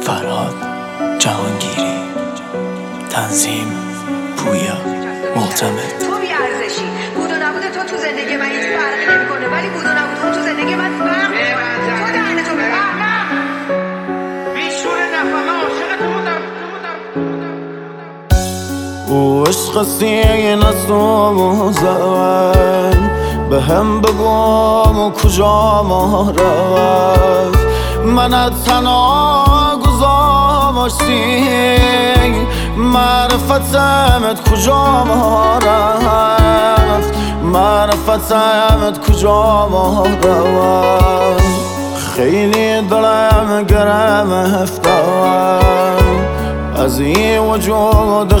فرهاد جهانگیری، تنظیم پویا معتمد. تو بی ارزشی، بود و نبود تو تو زندگی من هیچ فرقی نمیکنه، ولی بود و نبود اون تو زندگی من فرق میکنه. تو دهن تو ببر. بیشور نفهمه عاشق تو بودم. او عشق سینه سوزن به هم بگم کجا ما رفت، من تنها گذاشتی معرفتمت کجا ما رفت، معرفتمت کجا ما رفت. خیلی دلم گرفتم از این وجود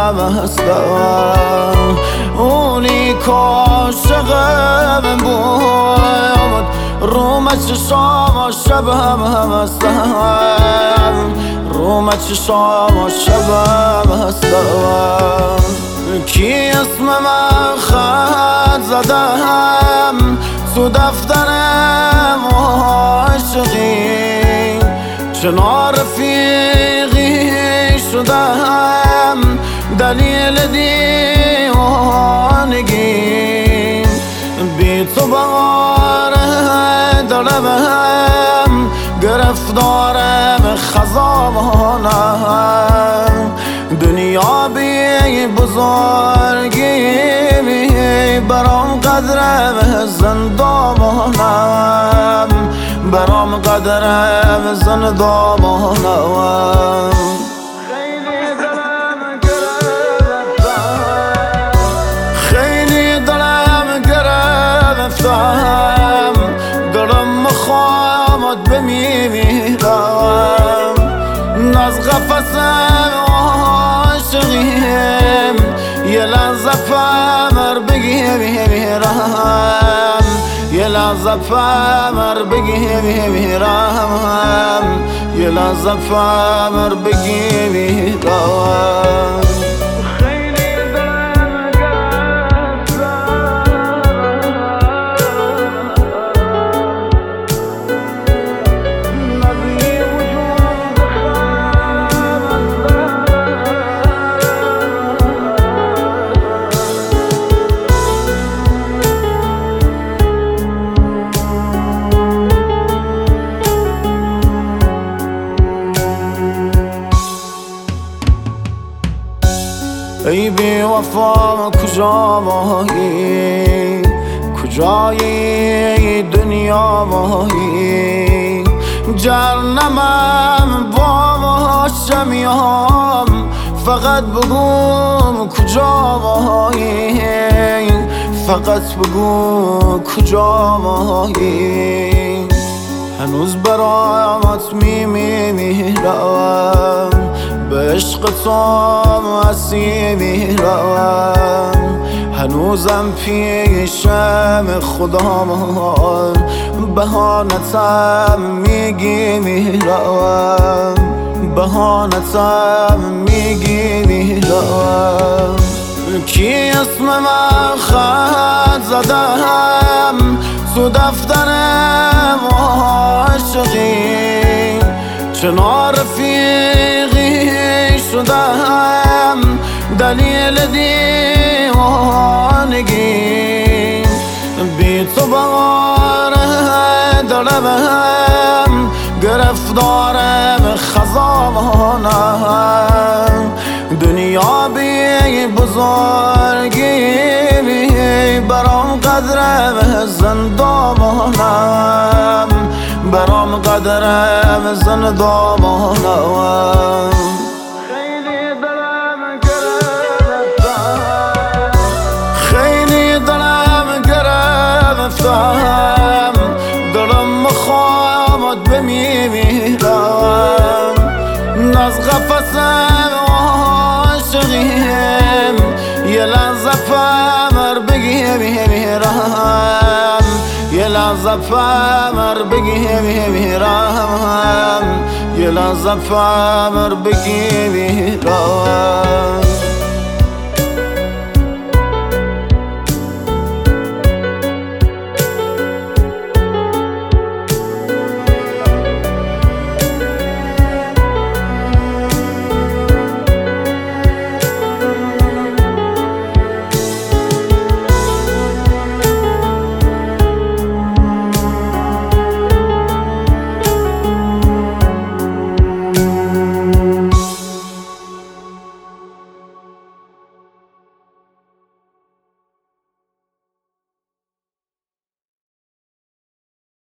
خستم، اونی کاشقم بود روم چشام شبم هستم، روم چشام شبم هستم. کی اسم من خط زدم تو دفترم عاشقی، چنان رفیقی شدم دلیل دیوانگی، بی تو بار دلم گرفتارم خزانم، دنیا بی بزرگی برام قدرم زندامانم، برام قدرم زندامانم. خیلی دلم گرفتم، دلم مخوامت بمیرم، از قفص عاشقیم یه لحظه فمر بگیرم، یه لحظه فمر بگیرم، یه لحظه فمر بگیرم. ای بی وفا کجا ماهی، کجای دنیا ماهی، جهنمم باشم یام، فقط بگو کجا ماهی، فقط بگو کجا ماهی. هنوز برامت میمیرم، به عشق تو اسیرم، هنوزم پیشم خدامان بهانتم میگیرم، بهانتم میگیرم. کی اسم من خط زدم تو دفترم عاشقی، چنان رفیقی شدم دلیل دیوانگی، بی تو بار دلم گرفتارم خزانم، دنیا بی بزرگی برام قدرم زندامانم، برام قدرم زندامانم. خیلی دلم گرفتم، خیلی دلم گرفتم، دلم مخوامت بمیرم، از قفص عاشقیم یه لحظه فمر بگیرم، یه لحظه فمر بگیرم، یه لحظه فمر بگیرم.